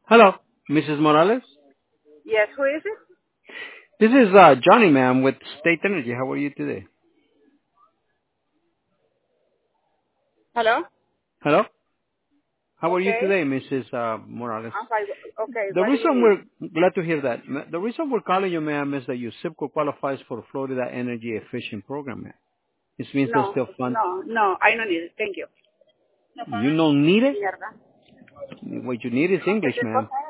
Hello, Mrs. Morales. Yes, who is it? This is Johnny, ma'am, with State Energy. How are you today? Hello? Hello? How are you Okay. today, Mrs. Morales? I'm fine. Okay, The what do you reason need? we're glad to hear that. The reason we're calling you, ma'am, is that your SIPCO qualifies for Florida Energy Efficient Program, ma'am. This means there's No, still fund. no, I don't need it. Thank you. You don't need it? Mierda. What you need is No sé English, qué ma'am. cosa